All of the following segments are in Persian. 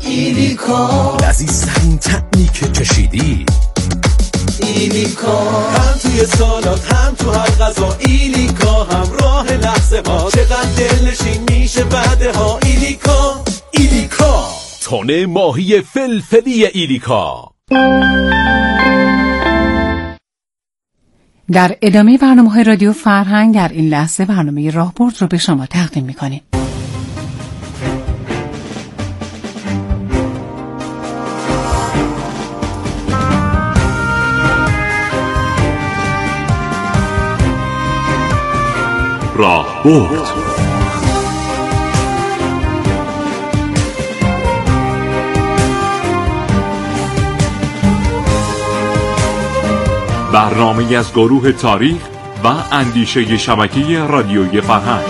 ایلیکا، لذیذترین طعمی که چشیدی. ایلیکا، هم توی سالات هم تو هر غذا. ایلیکا همراه لحظه ها، چقدر دلنشین میشه بعده ها. ایلیکا، ایلیکا، تن ماهی فلفلی ایلیکا. در ادامه برنامه‌های رادیو فرهنگ در این لحظه برنامه راهبرد رو به شما تقدیم می‌کنیم. راهبرد برنامه‌ای از گروه تاریخ و اندیشه شبکه رادیوی فرهنگ.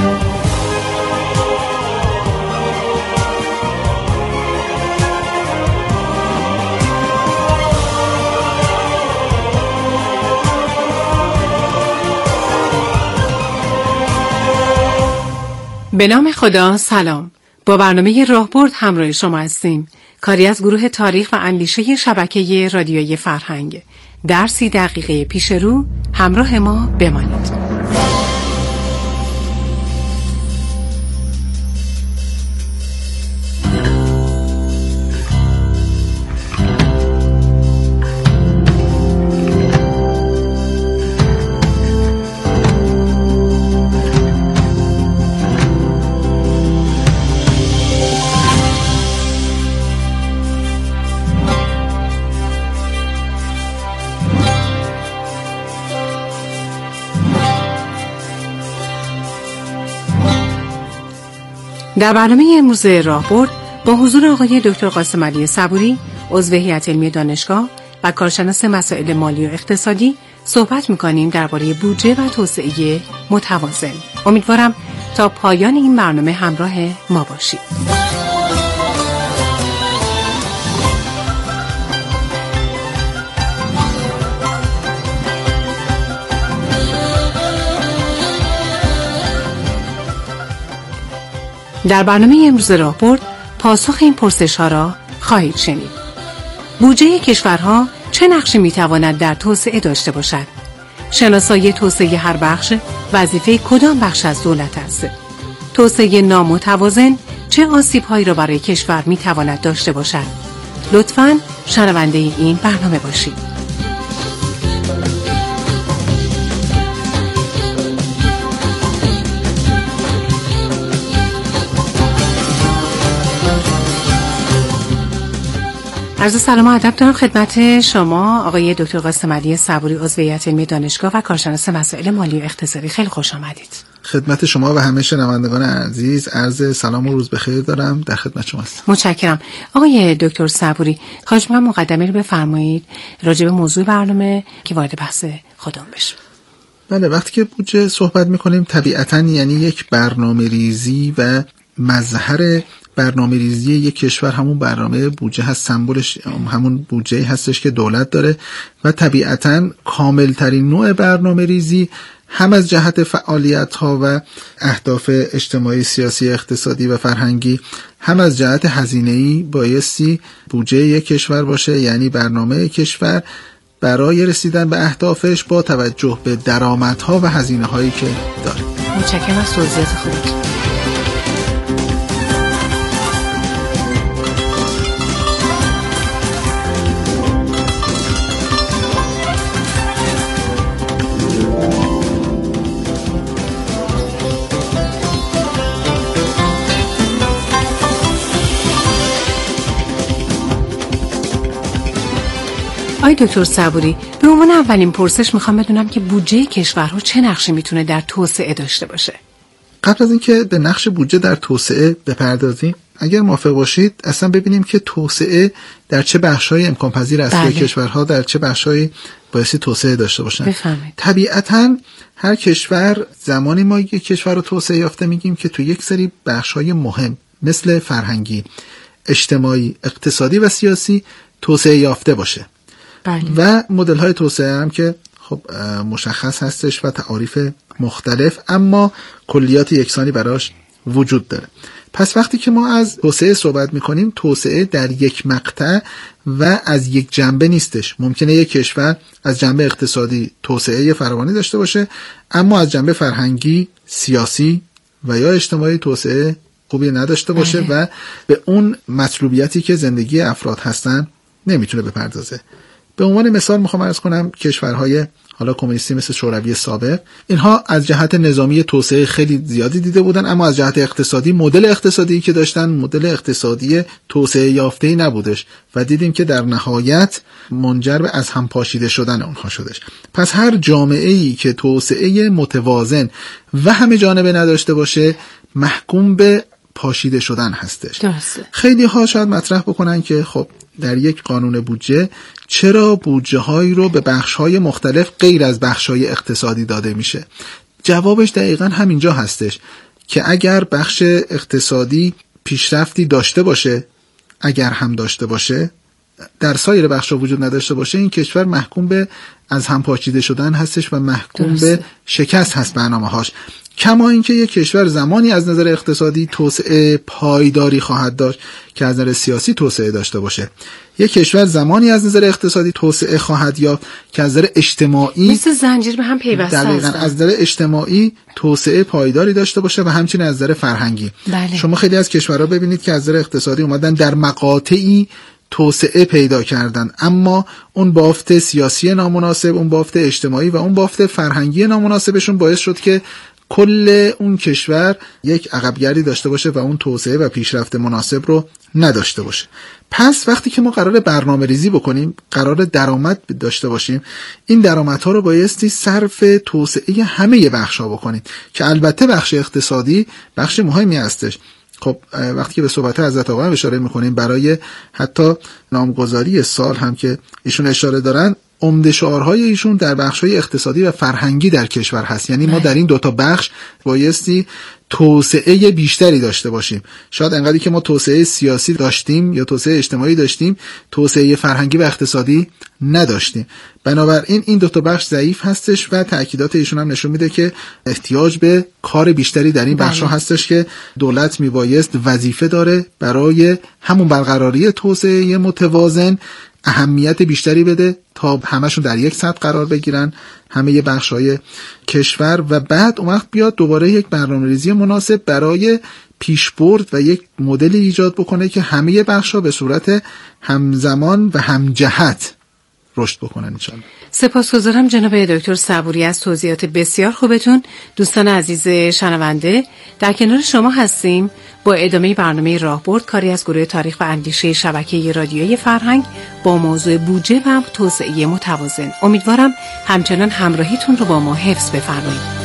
به نام خدا. سلام. با برنامه راهبرد همراه شما هستیم. کاری از گروه تاریخ و اندیشه شبکه رادیوی فرهنگ. در 30 دقیقه پیش رو همراه ما بمانید. در برنامه امروز راهبرد با حضور آقای دکتر قاسم علی صبوری، عضو هیئت علمی دانشگاه و کارشناس مسائل مالی و اقتصادی صحبت می‌کنیم درباره بودجه و توسعه متوازن. امیدوارم تا پایان این برنامه همراه ما باشید. در برنامه امروز راهبرد پاسخ این پرسش‌ها را خواهید شنید. بودجه کشورها چه نقشی می‌تواند در توسعه داشته باشد؟ شناسایی توسعه هر بخش وظیفه کدام بخش از دولت است؟ توسعه نامتوازن چه آسیب‌هایی را برای کشور می‌تواند داشته باشد؟ لطفاً شنونده این برنامه باشید. عرض سلام و ادب دارم خدمت شما آقای دکتر قاسم علی صبوری، عضو هیئت علمی دانشگاه و کارشناس مسائل مالی و اقتصادی. خیلی خوش آمدید. خدمت شما و همه شنوندگان عزیز عرض سلام و روز بخیر دارم. در خدمت شما هستم. متشکرم. آقای دکتر صبوری، خواهش می‌کنم مقدمه رو بفرمایید راجع به موضوع برنامه که وارد بحث خودمون بشیم. بله، وقتی که بودجه صحبت می‌کنیم طبیعتاً یعنی یک برنامه‌ریزی و مظهر برنامه‌ریزی یک کشور همون برنامه بودجه هست، سمبلش همون بودجه هستش که دولت داره و طبیعتاً کاملترین نوع برنامه‌ریزی هم از جهت فعالیت‌ها و اهداف اجتماعی، سیاسی، اقتصادی و فرهنگی، هم از جهت هزینه‌ای بایستی بودجه یک کشور باشه، یعنی برنامه کشور برای رسیدن به اهدافش با توجه به درآمدها و هزینه‌هایی که داره. متشکرم از توضیحات خوبتون. آقای دکتر صبوری، به عنوان اولین پرسش میخوام بدونم که بودجه کشورها چه نقشی میتونه در توسعه داشته باشه؟ قبل از اینکه به نقش بودجه در توسعه بپردازیم، اگر موافق باشید اصلا ببینیم که توسعه در چه بخش‌های امکان پذیر است که کشورها در چه بخش‌هایی بایستی توسعه داشته باشن. بفرمایید. طبیعتاً هر کشور، زمانی ما یک کشور رو توسعه یافته میگیم که تو یک سری بخش‌های مهم مثل فرهنگی، اجتماعی، اقتصادی و سیاسی توسعه یافته باشه. بله. و مدل‌های توسعه هم که خب مشخص هستش و تعاریف مختلف اما کلیات یکسانی براش وجود داره. پس وقتی که ما از توسعه صحبت میکنیم، توسعه در یک مقطع و از یک جنبه نیستش. ممکنه یک کشور از جنبه اقتصادی توسعه فراوانی داشته باشه، اما از جنبه فرهنگی، سیاسی و یا اجتماعی توسعه خوبی نداشته باشه و به اون مطلوبیتی که زندگی افراد هستن نمیتونه بپردازه. به عنوان مثال میخوام عرض کنم کشورهای حالا کمونیستی مثل شوروی سابق، اینها از جهت نظامی توسعه خیلی زیادی دیده بودن، اما از جهت اقتصادی مدل اقتصادی که داشتن مدل اقتصادی توسعه یافته‌ای نبودش و دیدیم که در نهایت منجر به از هم پاشیده شدن اونها شدش. پس هر جامعه‌ای که توسعه متوازن و همه جانبه نداشته باشه محکوم به پاشیده شدن هستش. درسته. خیلی ها شاید مطرح بکنن که خب در یک قانون بودجه چرا بودجه هایی رو به بخش های مختلف غیر از بخش های اقتصادی داده میشه؟ جوابش دقیقا همینجا هستش که اگر بخش اقتصادی پیشرفتی داشته باشه، اگر هم داشته باشه، در سایر بخش ها وجود نداشته باشه، این کشور محکوم به از هم پاشیده شدن هستش و محکوم به شکست هست برنامه هاش. کما اینکه یک کشور زمانی از نظر اقتصادی توسعه پایداری خواهد داشت که از نظر سیاسی توسعه داشته باشه. یک کشور زمانی از نظر اقتصادی توسعه خواهد یافت که از نظر اجتماعی مثل زنجیر به هم پیوسته هستن. از نظر اجتماعی توسعه پایداری داشته باشه و همچنین از نظر فرهنگی. بله. شما خیلی از کشورها ببینید که از نظر اقتصادی اومدن در مقاطعی توسعه پیدا کردن، اما اون بافت سیاسی نامناسب، اون بافت اجتماعی و اون بافت فرهنگی نامناسبشون باعث شد که کل اون کشور یک عقبگردی داشته باشه و اون توسعه و پیشرفت مناسب رو نداشته باشه. پس وقتی که ما قرار برنامه ریزی بکنیم، قرار درآمد داشته باشیم، این درآمدها رو بایستی صرف توسعه همه بخش‌ها بکنیم که البته بخش اقتصادی بخش مهمی هستش. خب وقتی که به صحبت حضرت آقا اشاره می‌کنیم برای حتی نامگذاری سال هم که ایشون اشاره دارن، عمده شعارهای ایشون در بخش‌های اقتصادی و فرهنگی در کشور هست. یعنی ما در این دوتا بخش بایستی توسعه بیشتری داشته باشیم. شاید انقدری که ما توسعه سیاسی داشتیم یا توسعه اجتماعی داشتیم، توسعه فرهنگی و اقتصادی نداشتیم. بنابراین این دوتا بخش ضعیف هستش و تأکیدات ایشون هم نشون میده که احتیاج به کار بیشتری در این بخش‌ها هستش که دولت میبایست وظیفه داره برای همون برقراری توسعه متوازن اهمیت بیشتری بده تا همشون در یک سطح قرار بگیرن، همه بخش‌های کشور، و بعد اون وقت بیاد دوباره یک برنامه‌ریزی مناسب برای پیشبرد و یک مدلی ایجاد بکنه که همه بخش‌ها به صورت همزمان و همجهت رشد بکنن انشاءالله. سپاسگزارم جناب دکتر صبوری از توضیحات بسیار خوبتون. دوستان عزیز شنونده، در کنار شما هستیم با ادامه برنامه راهبرد، کاری از گروه تاریخ و اندیشه شبکه رادیویی فرهنگ با موضوع بودجه و توسعه متوازن. امیدوارم همچنان همراهیتون رو با ما حفظ بفرمایید.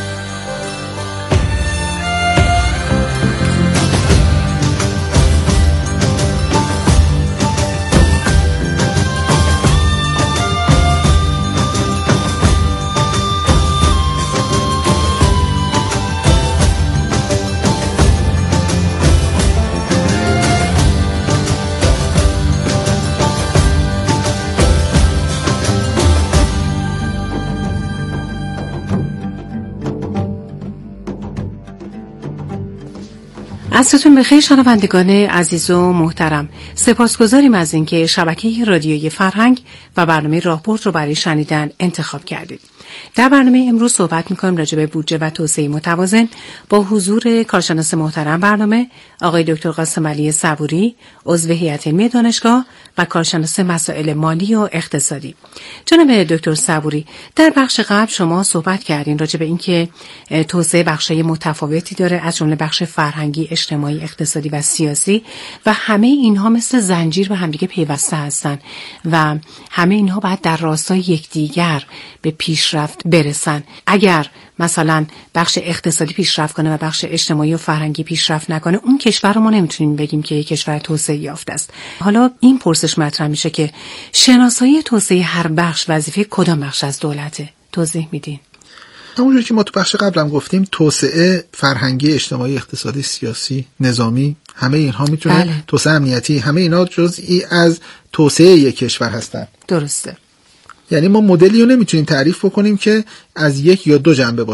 عصرتون بخیر شنوندگان عزیز و محترم. سپاسگزاریم از اینکه شبکه رادیویی فرهنگ و برنامه راهبرد رو برای شنیدن انتخاب کردید. در برنامه امروز صحبت می‌کنیم راجع به بودجه و توسعه متوازن با حضور کارشناس محترم برنامه آقای دکتر قاسم علی صبوری، عضو هیئت علمی دانشگاه و کارشناس مسائل مالی و اقتصادی. جناب دکتر صبوری، در بخش قبل شما صحبت کردین راجع به اینکه توسعه بخش‌های متفاوتی داره، از جمله بخش فرهنگی، اجتماعی، اقتصادی و سیاسی، و همه اینها مثل زنجیر به همدیگه پیوسته هستن و همه اینها باید در راستای یکدیگر به پیشرفت برسن. اگر مثلا بخش اقتصادی پیشرفت کنه و بخش اجتماعی و فرهنگی پیشرفت نکنه، اون کشور رو ما نمیتونیم بگیم که یک کشور توسعه یافته است. حالا این پرسش مطرح میشه که شناسایی توسعه هر بخش وظیفه کدام بخش از دولته؟ توضیح میدین؟ همونجور که ما تو بخش قبلم گفتیم، توسعه فرهنگی، اجتماعی، اقتصادی، سیاسی، نظامی، همه اینها میتونه توسعه امنیتی، همه اینا جزئی از توسعه یک کشور هستن. درسته. یعنی ما مدلی رو نمیتونیم تعریف بکنیم که از یک یا دو جنبه باشه.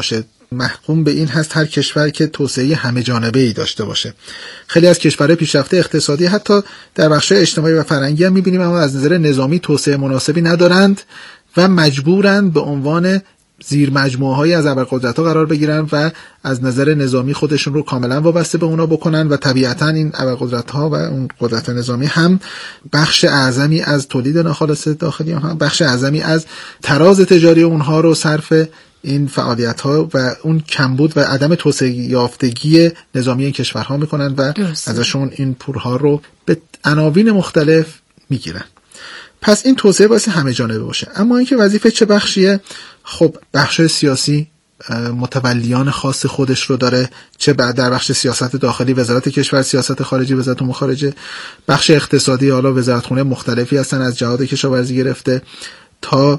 محکوم به این هست هر کشور که توسعه همه جانبه‌ای داشته باشه. خیلی از کشورهای پیشرفته اقتصادی حتی در بخش اجتماعی و فرهنگی هم می‌بینیم اما از نظر نظامی توسعه مناسبی ندارند و مجبورند به عنوان زیر مجموعه‌های از ابرقدرت‌ها قرار بگیرن و از نظر نظامی خودشون رو کاملا وابسته به اونا بکنن و طبیعتاً این ابرقدرت‌ها و اون قدرت نظامی هم بخش اعظمی از تولید ناخالص داخلی هم بخش اعظمی از تراز تجاری اونها رو صرف این فعالیت‌ها و اون کمبود و عدم توسعه یافتگی نظامی این کشورها میکنن و ازشون این پول‌ها رو به عناوین مختلف میگیرن. پس این توسعه باعث همه جانبه باشه. اما اینکه وظیفه چه بخشیه؟ خب بخش سیاسی متولیان خاص خودش رو داره، چه در بخش سیاست داخلی وزارت کشور، سیاست خارجی وزارت امور خارجه، بخش اقتصادی حالا وزارتخونه مختلفی هستن از جهاد کشاورزی گرفته تا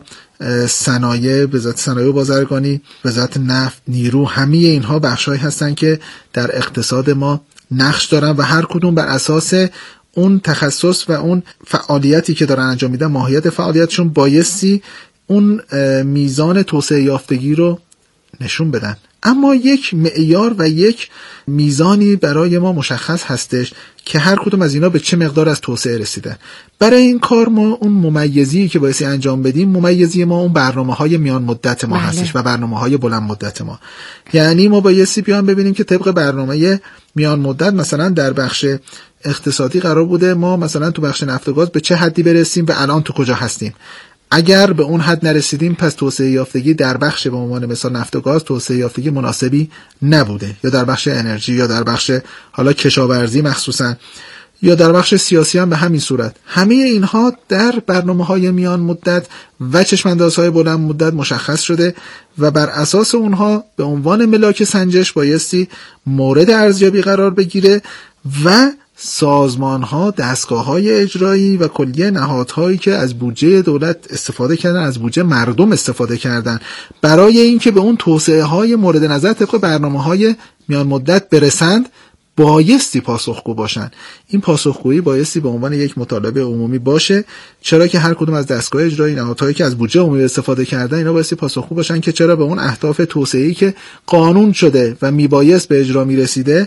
صنایع، وزارت صنایع و بازرگانی، وزارت نفت، نیرو، همه اینها بخشایی هستن که در اقتصاد ما نقش دارن و هر کدوم بر اساس اون تخصص و اون فعالیتی که دارن انجام میدن، ماهیت فعالیتشون بایستی اون میزان توسعه یافتگی رو نشون بدن. اما یک معیار و یک میزانی برای ما مشخص هستش که هر کدوم از اینا به چه مقدار از توسعه رسیدن. برای این کار ما اون ممیزی که بایستی انجام بدیم، ممیزی ما اون برنامه‌های میان مدت ما هستش و برنامه‌های بلند مدت ما. یعنی ما بایستی بیان ببینیم که طبق برنامه میان مدت مثلا در بخش اقتصادی قرار بوده ما مثلا تو بخش نفت و گاز به چه حدی برسیم و الان تو کجا هستیم. اگر به اون حد نرسیدیم پس توسعه یافتگی در بخش به عنوان مثال نفت و گاز توسعه یافتگی مناسبی نبوده، یا در بخش انرژی، یا در بخش حالا کشاورزی مخصوصا، یا در بخش سیاسی هم به همین صورت. همه اینها در برنامه‌های میان مدت و چشم‌اندازهای بلند مدت مشخص شده و بر اساس اونها به عنوان ملاک سنجش بایستی مورد ارزیابی قرار بگیره و سازمان‌ها، دستگاه‌های اجرایی و کلیه نهادهایی که از بودجه دولت استفاده کردن، از بودجه مردم استفاده کردن برای اینکه به اون توسعه‌های مورد نظر طبق برنامه‌های میان مدت برسند، بایستی پاسخگو باشن. این پاسخگویی بایستی به عنوان یک مطالبه عمومی باشه، چرا که هر کدوم از دستگاه اجرایی، نهادهایی که از بودجه عمومی استفاده کردن، اینا بایستی پاسخگو باشن که چرا به اون اهداف توسعه‌ای که قانون شده و میبایست به اجرا میرسیده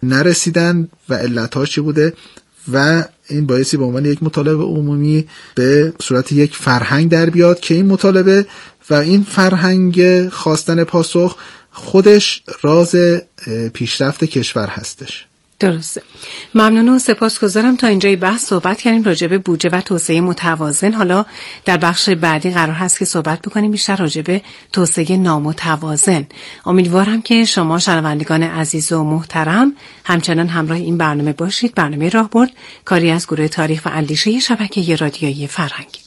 نرسیدن و علت‌هاش چی بوده. و این بایستی به عنوان یک مطالبه عمومی به صورت یک فرهنگ در بیاد که این مطالبه و این فرهنگ خواستن پاسخ خودش راز پیشرفت کشور هستش. درسته. ممنون و سپاسگزارم. تا اینجای بحث صحبت کردیم راجع به بودجه و توسعه متوازن. حالا در بخش بعدی قرار هست که صحبت بکنیم بیشتر راجع به توسعه نامتوازن. امیدوارم که شما شنوندگان عزیز و محترم همچنان همراه این برنامه باشید. برنامه راهبرد کاری از گروه تاریخ و اندیشه شبکه رادیویی فرهنگ.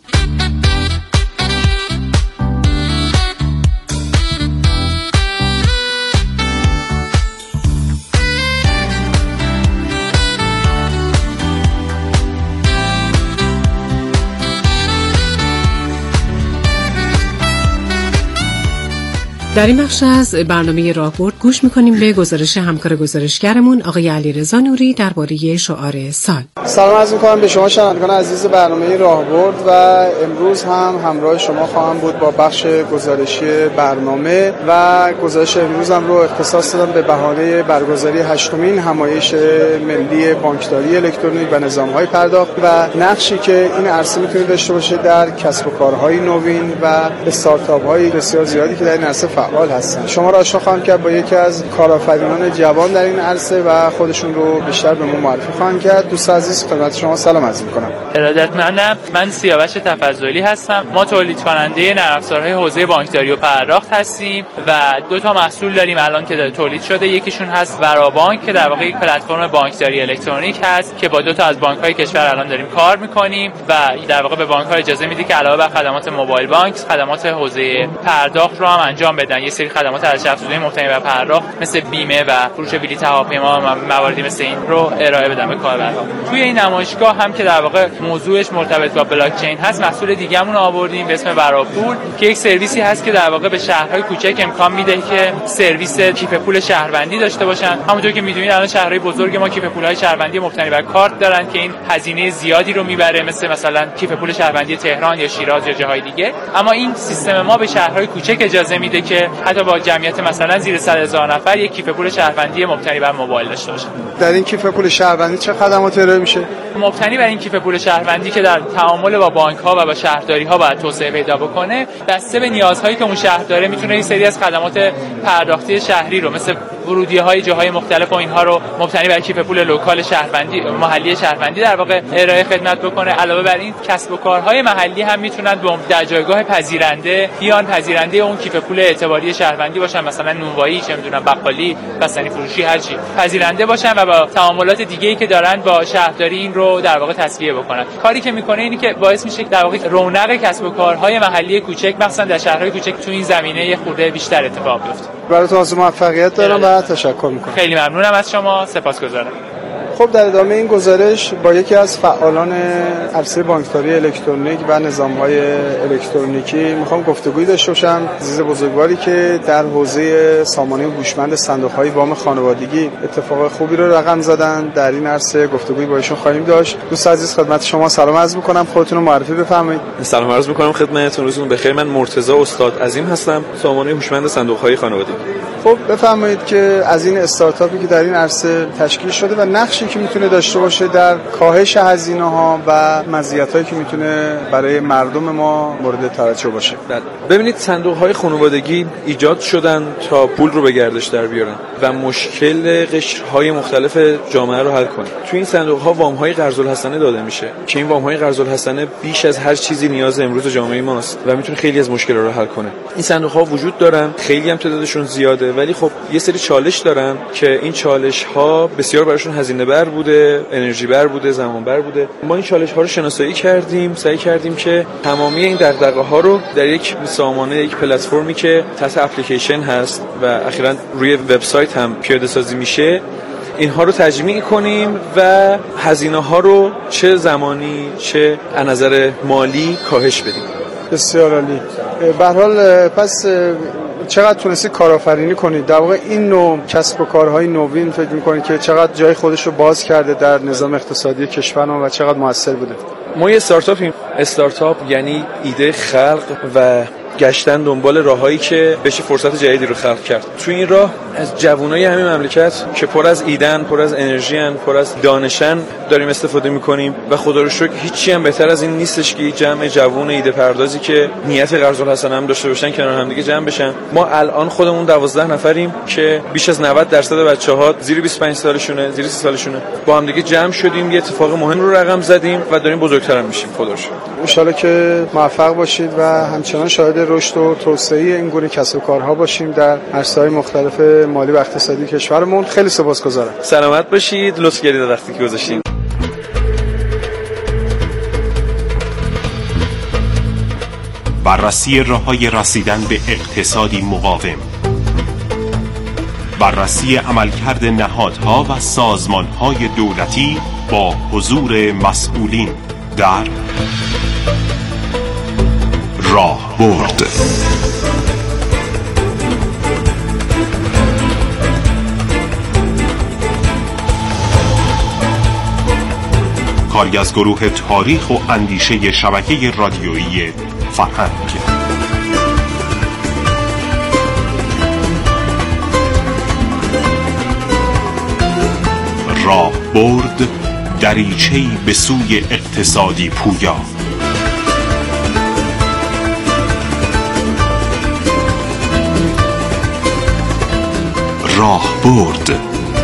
در این بخش از برنامه راهبرد گوش میکنیم به گزارش همکار گزارشگرمون آقای علیرضا نوری درباره شعار سال. سلام عرض می‌کنم به شما شنوندگان عزیز برنامه راهبرد و امروز هم همراه شما خواهم بود با بخش گزارشی برنامه و گزارش امروزم رو اختصاص دادم به بهانه برگزاری 8مین همایش ملی بانکداری الکترونیک و نظام‌های پرداخت و نقشی که این عرصه می‌تونه داشته باشه در کسب و کارهای نوین و استارتاپ‌های بسیار زیادی که در این عرصه فعال هستن. شما را آشنا خواهم کرد با یکی از کارآفرینان جوان در این عرصه و خودشون رو بیشتر به ما معرفی خواهم کرد. دوست عزیز خدمت شما سلام عرض می‌کنم. ارادتمندم. من سیاوش تفضلی هستم. ما تولید کننده نرم افزارهای حوزه بانکداری و پرداخت هستیم و دو تا محصول داریم الان که تولید شده. یکیشون هست ورابانک که در واقع یک پلتفرم بانکداری الکترونیک هست که با دو تا از بانک‌های کشور الان داریم کار می‌کنیم و در واقع به بانک‌ها اجازه میده که علاوه بر خدمات موبایل بانک، خدمات حوزه پرداخت رو هم انجام بدن. یه سری خدمات ارزش‌افزوده مبتنی بر پرداخت مثل بیمه و فروش بلیط هواپیما و مواردی مثل این رو ارائه بدن به کاربرها. توی این نمایشگاه هم که در واقع موضوعش مرتبط با بلاک چین هست، محصول دیگه‌مون آوردیم به اسم ورابپول که یک سرویسی هست که در واقع به شهرهای کوچک امکان میده که سرویس کیف پول شهروندی داشته باشن. همونطور که میدونید الان شهرهای بزرگ ما کیف پول‌های شهروندی مبتنی بر کارت دارن که این هزینه زیادی رو میبره، مثلا کیف پول شهروندی تهران یا شیراز یا جاهای دیگه. اما این سیستم ما به شهرهای کوچک اجازه میده که که حتی با جمعیت مثلا زیر 100,000 نفر یک کیف پول شهروندی مبتنی بر موبایل داشته باشه. در این کیف پول شهروندی چه خدمات ارائه میشه؟ مبتنی بر این کیف پول شهروندی که در تعامل با بانک‌ها و با شهرداری‌ها باید توسعه پیدا بکنه، بسته به نیازهایی که اون شهر داره میتونه این سری از خدمات پرداختی شهری رو مثل ورودی‌های جاهای مختلف و اینها رو مبتنی بر کیف پول لوکال شهروندی محلی شهروندی در واقع ارائه خدمت بکنه. علاوه بر این کسب و کارهای محلی هم میتونن در جایگاه پذیرنده بیان پذیرنده اون کیف پول اعتباری شهروندی باشن، مثلا نونوایی، چه میدونم بقالی، بستنی فروشی، هر چی پذیرنده باشن و با تعاملات دیگه‌ای که دارن با شهرداری این رو در واقع تسویه بکنن. کاری که میکنه اینی که باعث میشه در واقع رونق کسب و کارهای محلی کوچک مثلا در شهرهای کوچک تو این زمینه یه خورده بیشتر اتفاق بیفته. براتون موفقیت دارم و تشکر میکنم. خیلی ممنونم از شما، سپاسگزارم. خب در ادامه این گزارش با یکی از فعالان عرصه بانکداری الکترونیک و نظام‌های الکترونیکی میخوام گفتگویی داشته باشم. عزیز بزرگواری که در حوزه سامانه هوشمند صندوق‌های وام خانوادگی اتفاق خوبی رو رقم زدن، در این عرصه گفتگویی با ایشون خواهیم داشت. دوست عزیز خدمت شما سلام عرض می‌کنم، خودتون رو معرفی بفرمایید. سلام عرض می‌کنم خدمتتون، روزتون بخیر. من مرتضی استاد عظیم هستم، سامانه هوشمند صندوق‌های خانوادگی. خب بفرمایید که از این استارتاپی که در این عرصه تشکیل شده و نقشی که میتونه داشته باشه در کاهش هزینه‌ها و مزیتایی که میتونه برای مردم ما مورد توجه باشه. ببینید صندوق‌های خانوادگی ایجاد شدن تا پول رو به گردش در بیارن و مشکل قشرهای مختلف جامعه رو حل کنن. تو این صندوق‌ها وام‌های قرض الحسنه داده میشه که این وام‌های قرض الحسنه بیش از هر چیزی نیاز امروز جامعه ماست و میتونه خیلی از مشکل‌ها رو حل کنه. این صندوق‌ها وجود دارن، خیلی هم تعدادشون زیاده، ولی خب یه سری چالش دارن که این چالش‌ها بسیار براشون هزینه بر بوده، انرژی بر بوده، زمان بر بوده. ما این چالش‌ها رو شناسایی کردیم، سعی کردیم که تمامی این دغدغه‌ها رو در یک سامانه، یک پلتفرمی که تحت اپلیکیشن هست و اخیراً روی وبسایت هم پیاده سازی میشه، اینها رو تجمیع کنیم و هزینه‌ها رو چه زمانی چه از نظر مالی کاهش بدیم. بسیار عالی. به هر حال پس چقدر تونستید کارآفرینی کنید؟ در واقع این نوع کسب و کارهای نوین فکر می‌کنید که چقدر جای خودش رو باز کرده در نظام اقتصادی کشور ما و چقدر موثر بوده؟ ما یه استارتاپ یعنی ایده خلق و گشتن دنبال راهایی که بشه فرصت جدیدی رو خلق کرد. تو این راه از جوانای همین مملکت که پر از ایدن، پر از انرژیان، پر از دانشن داریم استفاده می‌کنیم و خدا رو شکر هیچی هم بهتر از این نیستش که جمع جوان ایده پردازی که نیت قرض الحسنه هم داشته باشن کنار هم دیگه جمع بشن. ما الان خودمون 12 نفریم که بیش از 90% بچه‌ها زیر 25 سالشونه، زیر 30 سالشونه، با هم دیگه جمع شدیم، یه اتفاق مهم رو رقم زدیم و داریم بزرگتر هم میشیم. خدا رو شکر. ان شاءالله که موفق باشید و همچنان شاهد رشد و توسعه این گونه کسب و کارها باشیم در عرصه‌های مختلف مالی و اقتصادی کشورمون. خیلی سپاسگزارم. سلامت باشید. لطف کردید وقتی که گذاشتین. بررسی راه‌های رسیدن به اقتصادی مقاوم، بررسی عملکرد نهادها و سازمان‌های دولتی با حضور مسئولین در راهبرد. کاری از گروه تاریخ و اندیشه شبکه رادیویی فرهنگ. راهبرد، دریچه‌ای به سوی اقتصادی پویا. راهبرد.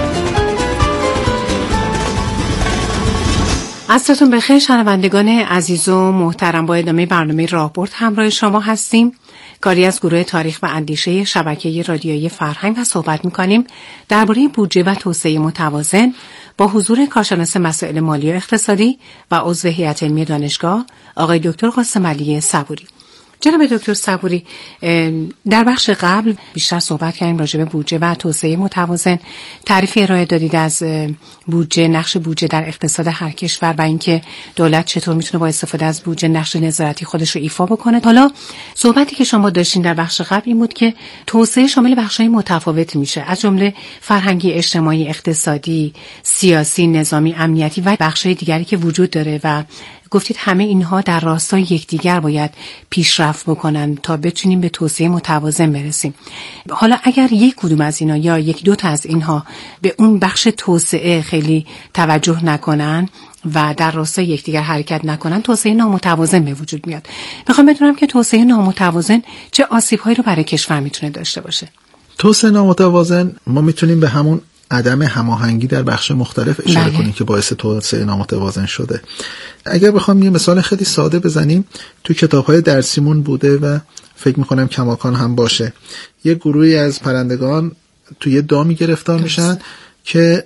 عصرتون بخیر شنوندگان عزیز و محترم. با ادامه برنامه راهبرد همراه شما هستیم. کاری از گروه تاریخ و اندیشه شبکه رادیویی فرهنگ و صحبت می‌کنیم درباره بودجه و توسعه متوازن با حضور کارشناس مسائل مالی و اقتصادی و عضو هیئت علمی دانشگاه آقای دکتر قاسم علی صبوری. جناب دکتر صبوری، در بخش قبل بیشتر صحبت کردیم راجع به بودجه و توسعه متوازن. تعریفی ارائه دادید از بودجه، نقش بودجه در اقتصاد هر کشور و اینکه دولت چطور میتونه با استفاده از بودجه نقش نظارتی خودش رو ایفا بکنه. حالا صحبتی که شما داشتین در بخش قبل این بود که توسعه شامل بخش‌های متفاوتی میشه، از جمله فرهنگی، اجتماعی، اقتصادی، سیاسی، نظامی، امنیتی و بخش‌های دیگری که وجود داره و گفتید همه اینها در راستای یکدیگر باید پیشرفت بکنن تا بتونیم به توسعه متوازن برسیم. حالا اگر یک کدوم از اینا یا یک دو تا از اینها به اون بخش توسعه خیلی توجه نکنن و در راستای یکدیگر حرکت نکنن، توسعه نامتوازن به وجود میاد. میخوام بدونم که توسعه نامتوازن چه آسیب‌هایی رو برای کشور میتونه داشته باشه؟ توسعه نامتوازن ما میتونیم به همون عدم هماهنگی در بخش مختلف اشاره کنیم که باعث توسعه نامتوازن شده. اگر بخوام یه مثال خیلی ساده بزنیم، تو کتاب‌های درسیمون بوده و فکر میکنم کماکان هم باشه، یه گروهی از پرندگان توی یه دامی گرفتار میشن که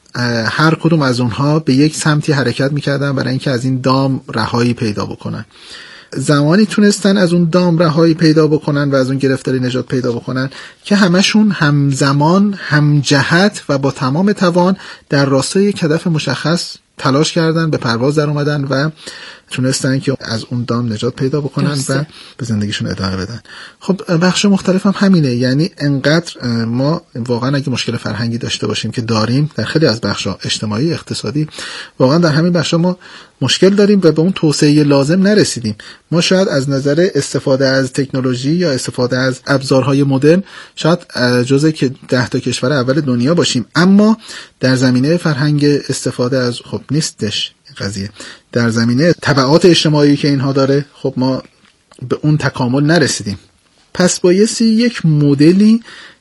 هر کدوم از اونها به یک سمتی حرکت میکردن برای اینکه از این دام رهایی پیدا بکنن. زمانی تونستن از اون دام رهایی پیدا بکنن و از اون گرفتاری نجات پیدا بکنن که همشون همزمان، همجهت و با تمام توان در راستای یک هدف مشخص تلاش کردن، به پرواز در اومدن و تونستن که از اون دام نجات پیدا بکنن و به زندگیشون ادامه بدن. خب بخش مختلف هم همینه، یعنی انقدر ما واقعا اگه مشکل فرهنگی داشته باشیم که داریم در خیلی از بخش‌ها، اجتماعی، اقتصادی، واقعا در همین بخش‌ها ما مشکل داریم و به اون توسعه لازم نرسیدیم. ما شاید از نظر استفاده از تکنولوژی یا استفاده از ابزارهای مدرن شاید جزء 10 تا کشور اول دنیا باشیم، اما در زمینه فرهنگ استفاده از خب نیستش قضیه. در زمینه تبعات اجتماعی که اینها داره خب ما به اون تکامل نرسیدیم. پس بایستی یک مدلی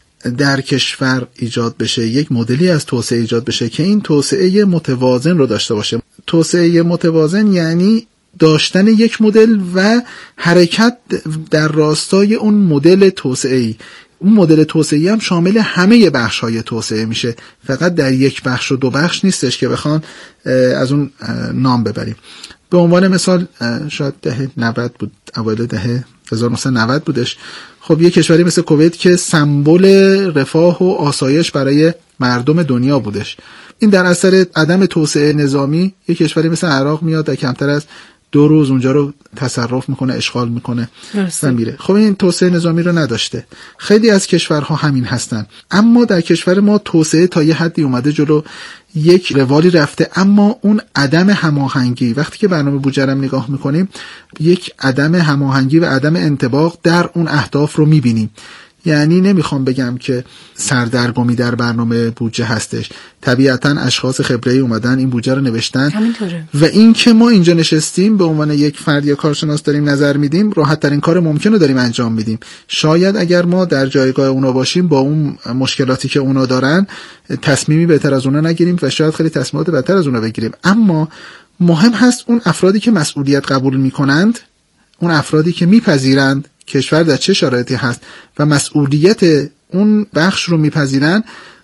در کشور ایجاد بشه، یک مدلی از توسعه ایجاد بشه که این توسعه متوازن رو داشته باشه. توسعه متوازن یعنی داشتن یک مدل و حرکت در راستای اون مدل توسعه‌ای. اون مدل توسعه‌ای هم شامل همه بخش‌های توسعه میشه، فقط در یک بخش و دو بخش نیستش که بخوان از اون نام ببریم. به عنوان مثال شاید دهه 90 بود، اوایل دهه 1990 بودش. خب یک کشوری مثل کویت که سمبل رفاه و آسایش برای مردم دنیا بودش، این در اثر عدم توسعه نظامی یک کشوری مثل عراق میاد و کمتر از 2 روز اونجا رو تصرف میکنه، اشغال میکنه و میره. خب این توسعه نظامی رو نداشته. خیلی از کشورها همین هستن، اما در کشور ما توسعه تا یه حدی اومده جلو، یک روالی رفته، اما اون عدم هماهنگی، وقتی که برنامه بودجه رو نگاه میکنیم یک عدم هماهنگی و عدم انطباق در اون اهداف رو میبینیم. یعنی نمیخوام بگم که سردرگمی در برنامه بودجه هستش، طبیعتاً اشخاص خبره‌ای اومدن این بودجه رو نوشتن و این که ما اینجا نشستیم به عنوان یک فرد یا کارشناس داریم نظر میدیم، راحت ترین کار ممکن رو داریم انجام میدیم. شاید اگر ما در جایگاه اونا باشیم با اون مشکلاتی که اونا دارن تصمیمی بهتر از اونا نگیریم و شاید خیلی تصمیمات بهتر از اونا بگیریم. اما مهم هست اون افرادی که مسئولیت قبول میکنند، اون افرادی که میپذیرند کشور در چه شرایطی هست و مسئولیت اون بخش رو میپذیرن،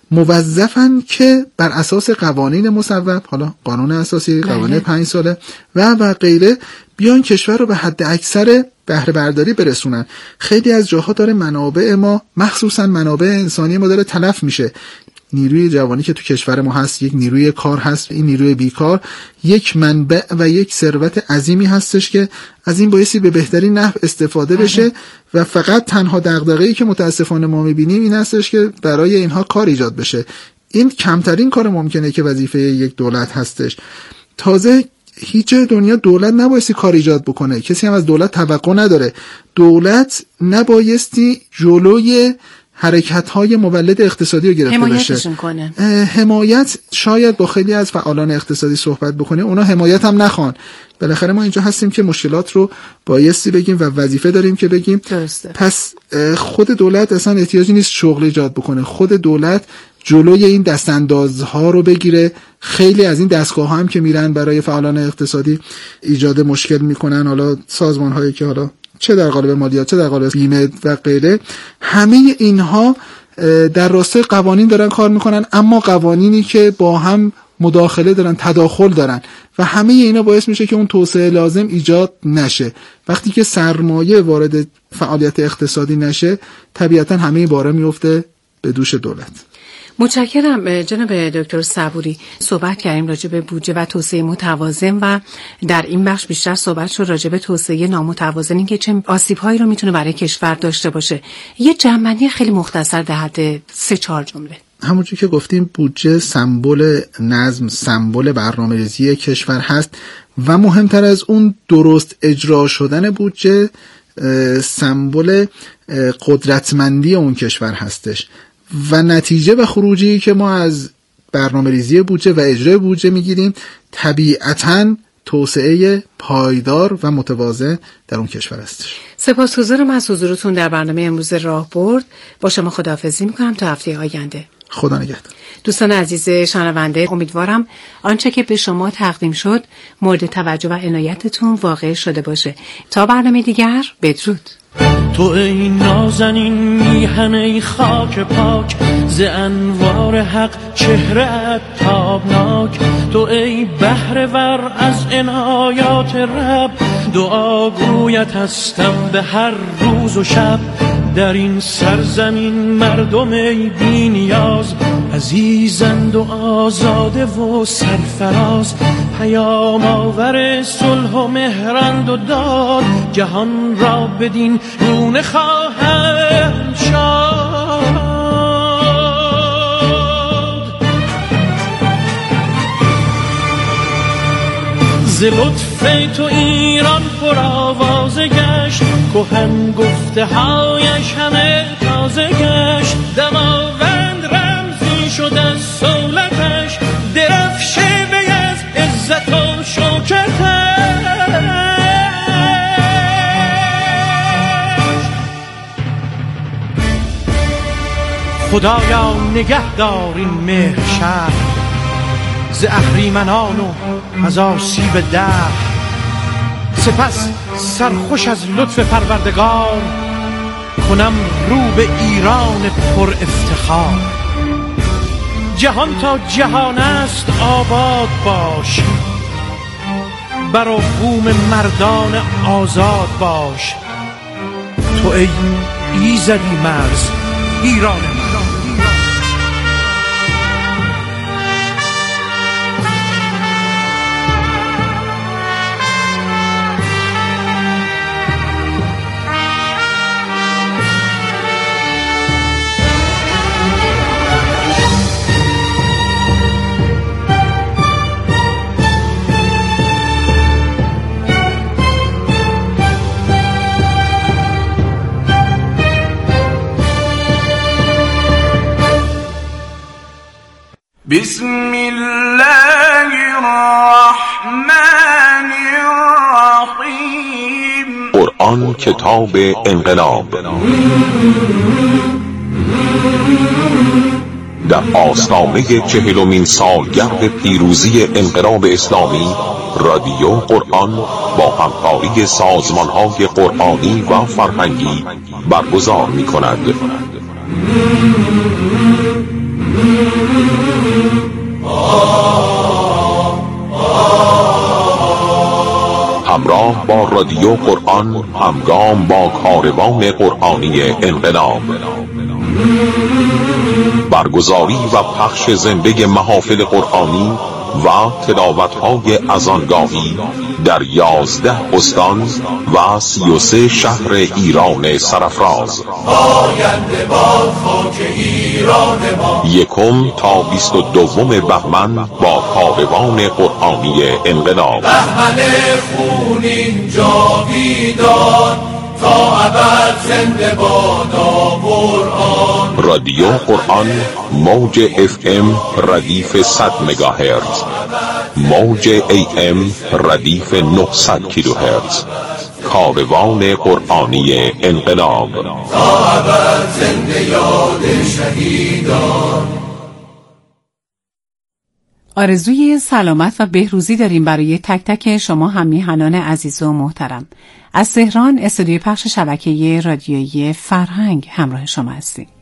موظفن که بر اساس قوانین مصوب، حالا قانون اساسی، قوانین 5 ساله و غیره، بیان کشور رو به حد اکثر بهره برداری برسونن. خیلی از جاها داره منابع ما، مخصوصا منابع انسانی ما، داره تلف میشه. نیروی جوانی که تو کشور ما هست یک نیروی کار هست، این نیروی بیکار یک منبع و یک ثروت عظیمی هستش که از این بایستی به بهترین نحو استفاده بشه و فقط تنها دغدغه‌ای که متاسفانه ما می‌بینیم این هستش که برای اینها کار ایجاد بشه. این کمترین کار ممکنه که وظیفه یک دولت هستش. تازه هیچ جای دنیا دولت نبایستی کار ایجاد بکنه، کسی هم از دولت توقع نداره. دولت نبایستی جلوی حرکت‌های مولد اقتصادی رو گرفته باشه. حمایت شاید با خیلی از فعالان اقتصادی صحبت بکنه، اونا حمایت هم نخوان. بالاخره ما اینجا هستیم که مشکلات رو بایستی بگیم و وظیفه داریم که بگیم. درسته. پس خود دولت اصلا احتیاجی نیست شغل ایجاد بکنه، خود دولت جلوی این دستاندازها رو بگیره. خیلی از این دستگاه‌ها هم که میرن برای فعالان اقتصادی ایجاد مشکل میکنن، حالا سازمان‌هایی که حالا چه در قالب مالیات چه در قالب بیمه و غیره، همه اینها در راستای قوانین دارن کار میکنن، اما قوانینی که با هم مداخله دارن، تداخل دارن و همه اینا باعث میشه که اون توسعه لازم ایجاد نشه. وقتی که سرمایه وارد فعالیت اقتصادی نشه، طبیعتا همه باره میفته به دوش دولت. متشکرم جناب دکتر صبوری. صحبت کردیم راجع به بودجه و توسعه متوازن و در این بخش بیشتر صحبت شد راجع به توسعه نامتوازن که چه آسیب‌هایی رو میتونه برای کشور داشته باشه. یه جمعنی خیلی مختصر در حد 3-4 جمله. همونجور که گفتیم بودجه سمبل نظم، سمبل برنامه‌ریزی کشور هست و مهمتر از اون درست اجرا شدن بودجه سمبل قدرتمندی اون کشور هستش و نتیجه و خروجی که ما از برنامه‌ریزی بودجه و اجرای بودجه میگیریم طبیعتاً توسعه پایدار و متوازن در اون کشور هستش. سپاسگزارم از حضورتون در برنامه امروز راهبرد. با شما خداحافظی میکنم تا هفته آینده. خدا نگهدار. دوستان عزیز شنونده، امیدوارم آنچه که به شما تقدیم شد مورد توجه و عنایتتون واقع شده باشه. تا برنامه دیگر، بدرود. تو ای نازنین میهن، ای خاک پاک، ز انوار حق چهره‌ات تابناک. تو ای بهره ور از عنایات رب، دعاگویت هستم به هر روز و شب. در این سرزمین مردم ای بی نیاز، عزیزند و آزاده و سرفراز. پیام آور صلح و مهرند و داد، جهان را بدین گونه خواهند شاد. ز لطف تو ایران پر آوازه گشت، کهن گفته هایش همه تازه گشت. دماوند رمزی شد از صولتش، درفشه بیز عزت و شوکتش. خدایا نگهدار این مهر شهر، ز اهریمنان و از آسیب دهر. سپس سرخوش از لطف پروردگار، کنم رو به ایران پر افتخار. جهان تا جهان است آباد باش، بر و بوم مردان آزاد باش. تو ای ایزدی مرز ایران من. بسم الله الرحمن الرحیم. قرآن کتاب انقلاب. در آستانه 40مین سالگرد پیروزی انقلاب اسلامی، رادیو قرآن با همکاری سازمان‌های قرآنی و فرهنگی برگزار می‌کند. همراه با رادیو قرآن، همگام با کاروان قرآنی انقلاب. برگزاری و پخش زنده محافل قرآنی و تلاوت‌های اذانگاهی در 11 استان و 33 شهر ایران سرافراز. آینده باد خاک ایران ما. 1 تا 22 بهمن با کاروان قرآنی انقلاب. بهمن خونین جاویدان، تا ابد زنده بادا قرآن. رادیو قرآن، موج FM ردیف 100 مگاهرتز، موج AM ردیف 900 کیلوهرتز. کاروان قرآنی انقلاب. تا ابد زنده یاد شهیدان. آرزوی سلامت و بهروزی داریم برای تک تک شما هم میهنان عزیز و محترم. از تهران، استودیوی پخش شبکه رادیویی فرهنگ همراه شما هستیم.